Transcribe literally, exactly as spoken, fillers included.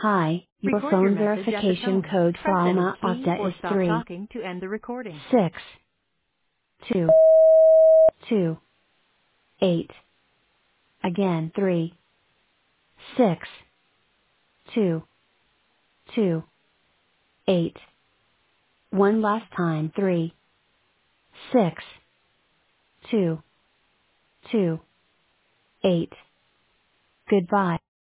Hi, your Record your phone message at the verification tone. code for Press any Alma key Opta or is stop three, talking to end the recording. six, two, two, eight. Again, three, six, two, two, eight. One last time, three, six, two, two, eight. Goodbye.